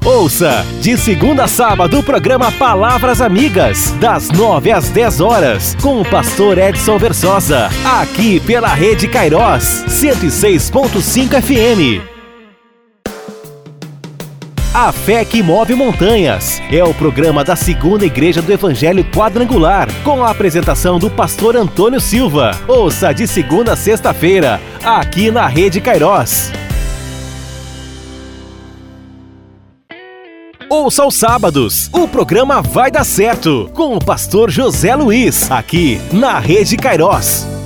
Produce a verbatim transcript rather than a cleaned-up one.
Ouça, de segunda a sábado, o programa Palavras Amigas, das nove às dez horas, com o pastor Edson Versosa, aqui pela Rede Kairós, cento e seis ponto cinco F M. A Fé que Move Montanhas é o programa da Segunda Igreja do Evangelho Quadrangular, com a apresentação do pastor Antônio Silva. Ouça de segunda a sexta-feira, aqui na Rede Kairós. Ouça aos sábados, o programa Vai Dar Certo, com o pastor José Luiz, aqui na Rede Kairós.